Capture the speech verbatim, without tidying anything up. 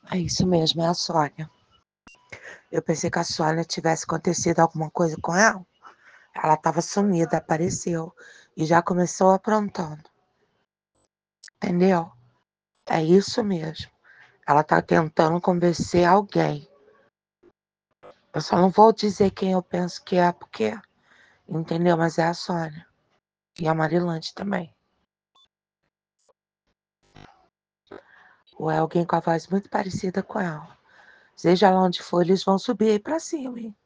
É isso mesmo, é a Sônia. Eu pensei que a Sônia tivesse acontecido alguma coisa com ela. Ela estava sumida, apareceu e já começou aprontando. Entendeu? É isso mesmo. Ela tá tentando convencer alguém. Eu só não vou dizer quem eu penso que é, porque, entendeu? Mas é a Sônia. E a Marilante também. Ou é alguém com a voz muito parecida com ela. Seja lá onde for, eles vão subir aí pra cima, hein?